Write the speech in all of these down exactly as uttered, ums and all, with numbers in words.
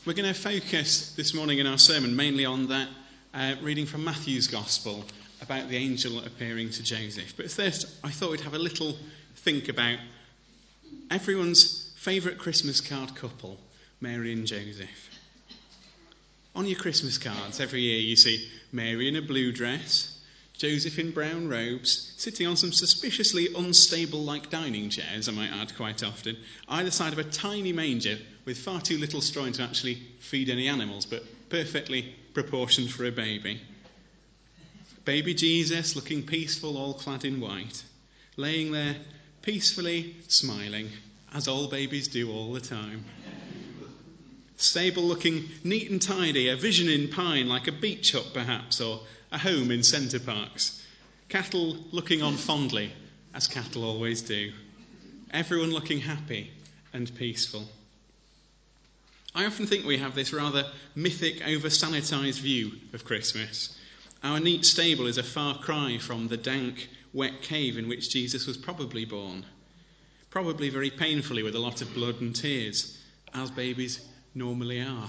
We're going to focus this morning in our sermon mainly on that uh, reading from Matthew's Gospel about the angel appearing to Joseph. But first, I thought we'd have a little think about everyone's favourite Christmas card couple, Mary and Joseph. On your Christmas cards, every year you see Mary in a blue dress, Joseph in brown robes, sitting on some suspiciously unstable-like dining chairs, I might add, quite often, either side of a tiny manger with far too little straw in to actually feed any animals, but perfectly proportioned for a baby. Baby Jesus, looking peaceful, all clad in white, laying there peacefully smiling, as all babies do all the time. Stable looking neat and tidy, a vision in pine like a beach hut perhaps, or a home in Center Parcs. Cattle looking on fondly, as cattle always do. Everyone looking happy and peaceful. I often think we have this rather mythic, over-sanitised view of Christmas. Our neat stable is a far cry from the dank, wet cave in which Jesus was probably born. Probably very painfully with a lot of blood and tears, as babies normally are.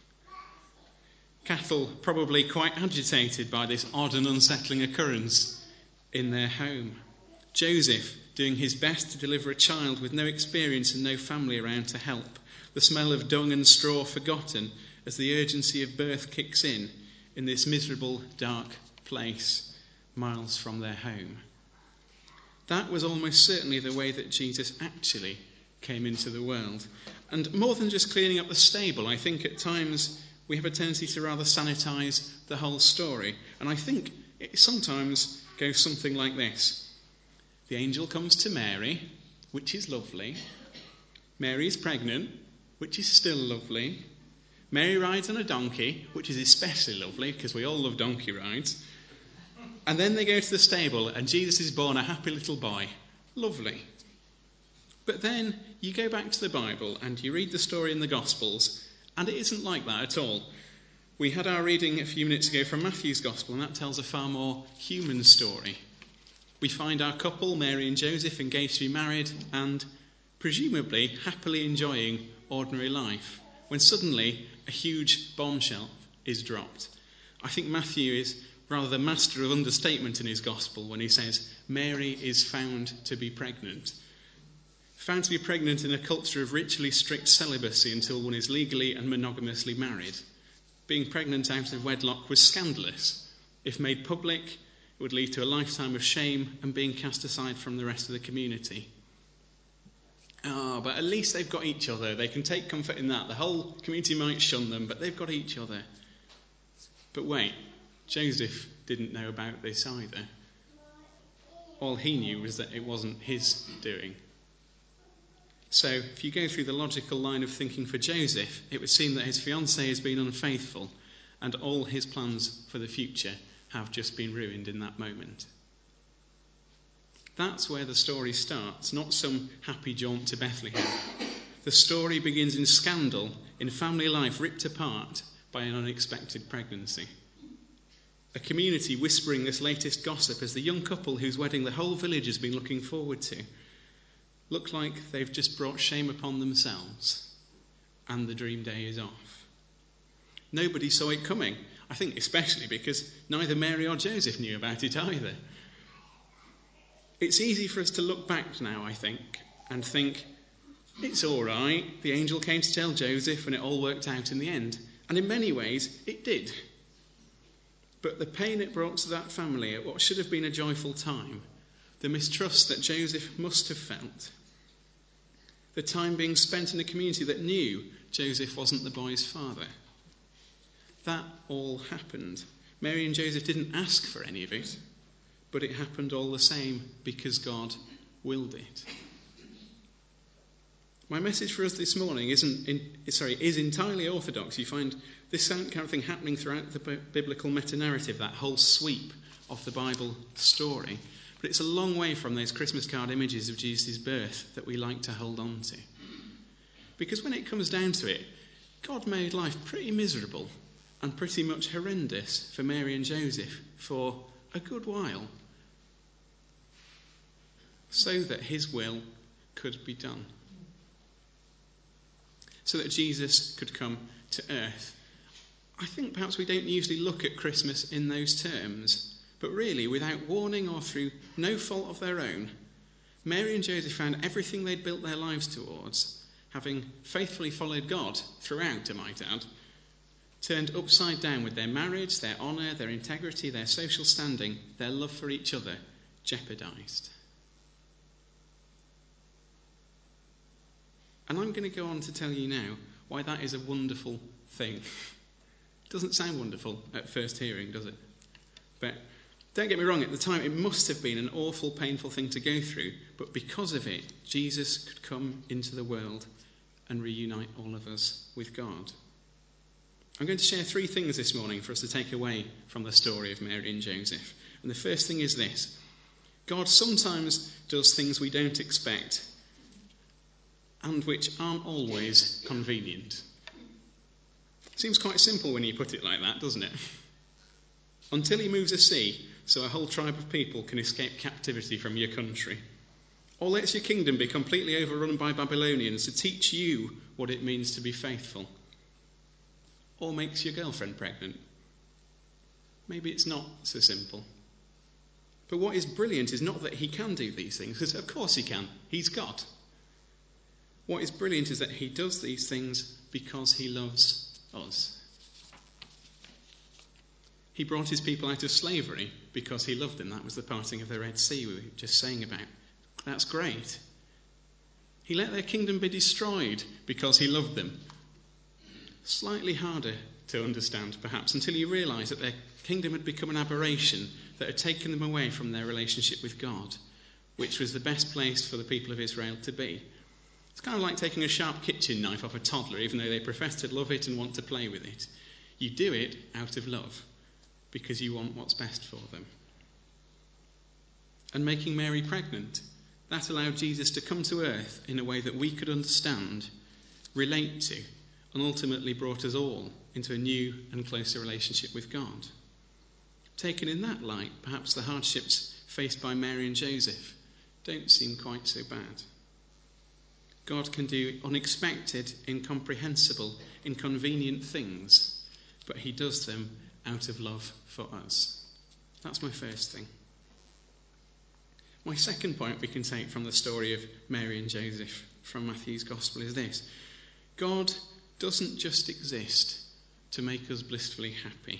Cattle probably quite agitated by this odd and unsettling occurrence in their home. Joseph doing his best to deliver a child with no experience and no family around to help. The smell of dung and straw forgotten as the urgency of birth kicks in in this miserable, dark place miles from their home. That was almost certainly the way that Jesus actually came into the world. And more than just cleaning up the stable, I think at times we have a tendency to rather sanitise the whole story. And I think it sometimes goes something like this. The angel comes to Mary, which is lovely. Mary is pregnant, which is still lovely. Mary rides on a donkey, which is especially lovely, because we all love donkey rides. And then they go to the stable, and Jesus is born a happy little boy. Lovely. But then you go back to the Bible, and you read the story in the Gospels, and it isn't like that at all. We had our reading a few minutes ago from Matthew's Gospel, and that tells a far more human story. We find our couple, Mary and Joseph, engaged to be married and presumably happily enjoying ordinary life, when suddenly a huge bombshell is dropped. I think Matthew is rather the master of understatement in his Gospel when he says, Mary is found to be pregnant. Found to be pregnant in a culture of ritually strict celibacy until one is legally and monogamously married. Being pregnant out of wedlock was scandalous. If made public, it would lead to a lifetime of shame and being cast aside from the rest of the community. Ah, but at least they've got each other. They can take comfort in that. The whole community might shun them, but they've got each other. But wait, Joseph didn't know about this either. All he knew was that it wasn't his doing. So, if you go through the logical line of thinking for Joseph, it would seem that his fiancée has been unfaithful and all his plans for the future have just been ruined in that moment. That's where the story starts, not some happy jaunt to Bethlehem. The story begins in scandal, in family life ripped apart by an unexpected pregnancy. A community whispering this latest gossip as the young couple whose wedding the whole village has been looking forward to look like they've just brought shame upon themselves, and the dream day is off. Nobody saw it coming, I think especially because neither Mary or Joseph knew about it either. It's easy for us to look back now, I think, and think, it's all right, the angel came to tell Joseph and it all worked out in the end. And in many ways, it did. But the pain it brought to that family at what should have been a joyful time, the mistrust that Joseph must have felt, the time being spent in a community that knew Joseph wasn't the boy's father, that all happened. Mary and Joseph didn't ask for any of it, but it happened all the same because God willed it. My message for us this morning isn't in, sorry, is entirely orthodox. You find this kind of thing happening throughout the biblical meta-narrative, that whole sweep of the Bible story. But it's a long way from those Christmas card images of Jesus' birth that we like to hold on to. Because when it comes down to it, God made life pretty miserable and pretty much horrendous for Mary and Joseph for a good while, so that his will could be done. so that Jesus could come to earth. I think perhaps we don't usually look at Christmas in those terms, but really, without warning or through no fault of their own, Mary and Joseph found everything they'd built their lives towards, having faithfully followed God throughout, I might add, turned upside down with their marriage, their honour, their integrity, their social standing, their love for each other jeopardised. And I'm going to go on to tell you now why that is a wonderful thing. It doesn't sound wonderful at first hearing, does it? But don't get me wrong, at the time it must have been an awful, painful thing to go through, but because of it, Jesus could come into the world and reunite all of us with God. I'm going to share three things this morning for us to take away from the story of Mary and Joseph. And the first thing is this: God sometimes does things we don't expect and which aren't always convenient. Seems quite simple when you put it like that, doesn't it? Until he moves a sea so a whole tribe of people can escape captivity from your country. Or lets your kingdom be completely overrun by Babylonians to teach you what it means to be faithful. Or makes your girlfriend pregnant. Maybe it's not so simple. But what is brilliant is not that he can do these things, because of course he can. He's God. What is brilliant is that he does these things because he loves us. He brought his people out of slavery because he loved them. That was the parting of the Red Sea we were just saying about. That's great. He let their kingdom be destroyed because he loved them. Slightly harder to understand, perhaps, until you realise that their kingdom had become an aberration that had taken them away from their relationship with God, which was the best place for the people of Israel to be. It's kind of like taking a sharp kitchen knife off a toddler, even though they profess to love it and want to play with it. You do it out of love, because you want what's best for them. And making Mary pregnant, that allowed Jesus to come to earth in a way that we could understand, relate to, and ultimately brought us all into a new and closer relationship with God. Taken in that light, perhaps the hardships faced by Mary and Joseph don't seem quite so bad. God can do unexpected, incomprehensible, inconvenient things, but he does them out of love for us. That's my first thing. My second point we can take from the story of Mary and Joseph from Matthew's Gospel is this: God doesn't just exist to make us blissfully happy.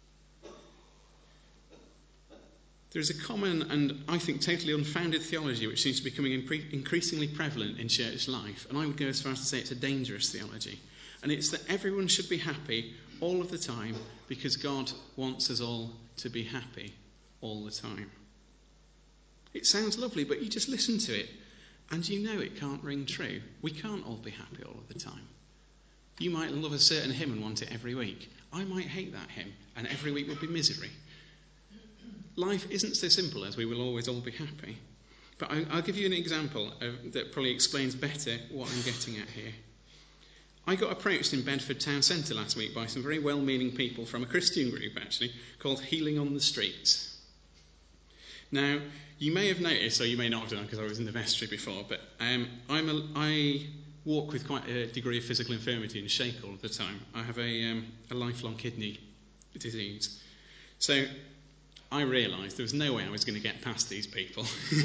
There is a common and, I think, totally unfounded theology which seems to be becoming impre- increasingly prevalent in church life, and I would go as far as to say it's a dangerous theology. And it's that everyone should be happy all of the time because God wants us all to be happy all the time. It sounds lovely, but you just listen to it and you know it can't ring true. We can't all be happy all of the time. You might love a certain hymn and want it every week. I might hate that hymn, and every week would be misery. Life isn't so simple as we will always all be happy. But I, I'll give you an example of, that probably explains better what I'm getting at here. I got approached in Bedford town centre last week by some very well-meaning people from a Christian group, actually, called Healing on the Streets. Now, you may have noticed, or you may not have done because I was in the vestry before, but um, I'm a, I walk with quite a degree of physical infirmity and shake all of the time. I have a, um, a lifelong kidney disease. So I realised there was no way I was going to get past these people.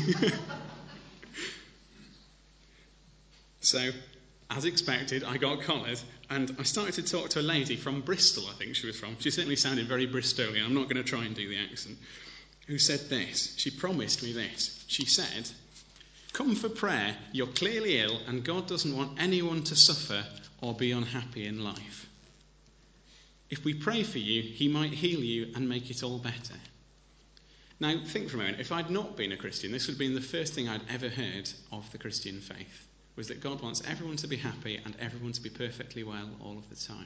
So, as expected, I got collared and I started to talk to a lady from Bristol, I think she was from. She certainly sounded very Bristolian. I'm not going to try and do the accent. Who said this? She promised me this. She said, "Come for prayer. You're clearly ill and God doesn't want anyone to suffer or be unhappy in life. If we pray for you, he might heal you and make it all better." Now, think for a moment. If I'd not been a Christian, this would have been the first thing I'd ever heard of the Christian faith, was that God wants everyone to be happy and everyone to be perfectly well all of the time.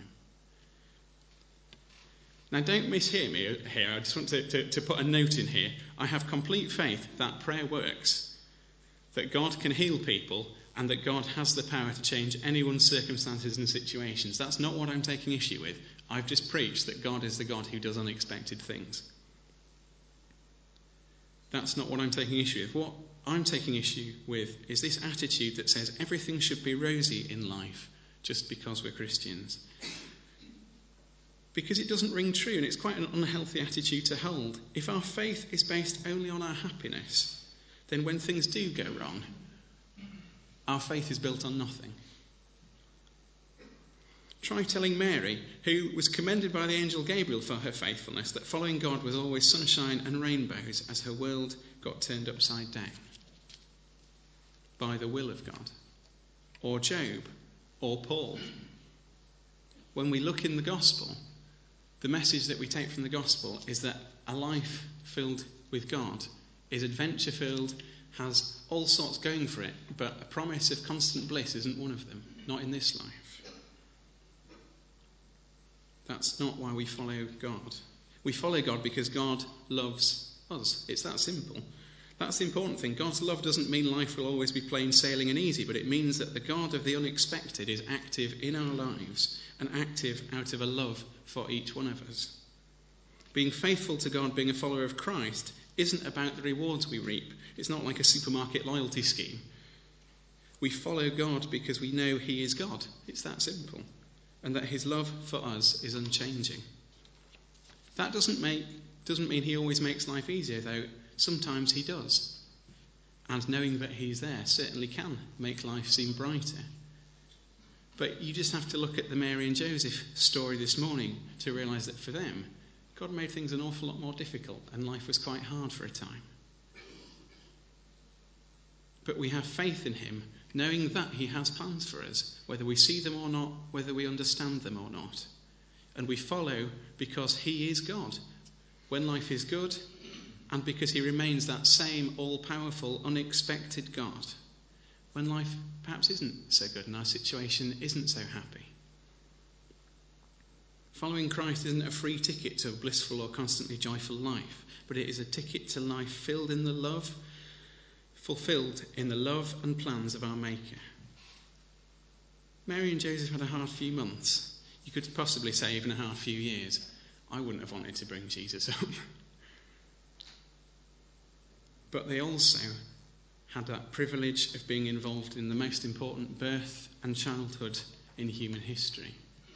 Now, don't mishear me here. I just want to, to, to put a note in here. I have complete faith that prayer works, that God can heal people, and that God has the power to change anyone's circumstances and situations. That's not what I'm taking issue with. I've just preached that God is the God who does unexpected things. That's not what I'm taking issue with. What I'm taking issue with is this attitude that says everything should be rosy in life just because we're Christians. Because it doesn't ring true, and it's quite an unhealthy attitude to hold. If our faith is based only on our happiness, then when things do go wrong, our faith is built on nothing. Try telling Mary, who was commended by the angel Gabriel for her faithfulness, that following God was always sunshine and rainbows as her world got turned upside down by the will of God. Or Job, or Paul. When we look in the gospel, the message that we take from the gospel is that a life filled with God is adventure-filled, has all sorts going for it, but a promise of constant bliss isn't one of them, not in this life. That's not why we follow God. We follow God because God loves us. It's that simple. That's the important thing. God's love doesn't mean life will always be plain sailing and easy, but it means that the God of the unexpected is active in our lives and active out of a love for each one of us. Being faithful to God, being a follower of Christ, isn't about the rewards we reap. It's not like a supermarket loyalty scheme. We follow God because we know he is God. It's that simple. And that his love for us is unchanging. That doesn't make doesn't mean he always makes life easier, though sometimes he does. And knowing that he's there certainly can make life seem brighter. But you just have to look at the Mary and Joseph story this morning to realise that for them, God made things an awful lot more difficult and life was quite hard for a time. But we have faith in him, knowing that he has plans for us, whether we see them or not, whether we understand them or not. And we follow because he is God when life is good, and because he remains that same all-powerful, unexpected God when life perhaps isn't so good and our situation isn't so happy. Following Christ isn't a free ticket to a blissful or constantly joyful life, but it is a ticket to life filled in the love, fulfilled in the love and plans of our Maker. Mary and Joseph had a hard few months. You could possibly say even a hard few years. I wouldn't have wanted to bring Jesus up. But they also had that privilege of being involved in the most important birth and childhood in human history.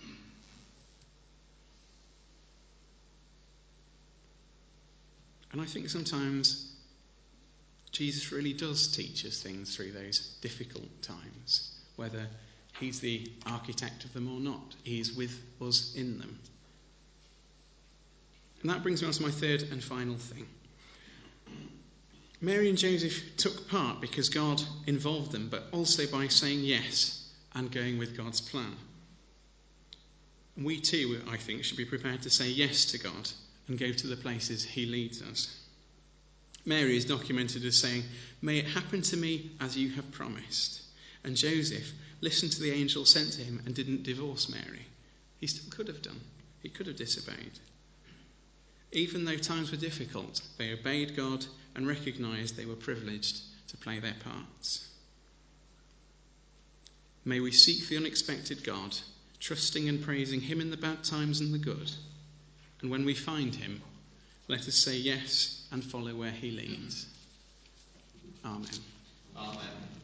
And I think sometimes Jesus really does teach us things through those difficult times, whether he's the architect of them or not. He is with us in them. And that brings me on to my third and final thing. Mary and Joseph took part because God involved them, but also by saying yes and going with God's plan. And we too, I think, should be prepared to say yes to God and go to the places he leads us. Mary is documented as saying, "May it happen to me as you have promised." And Joseph listened to the angel sent to him and didn't divorce Mary. He still could have done. He could have disobeyed. Even though times were difficult, they obeyed God and recognised they were privileged to play their parts. May we seek the unexpected God, trusting and praising him in the bad times and the good. And when we find him, let us say yes and follow where he leads. Amen. Amen.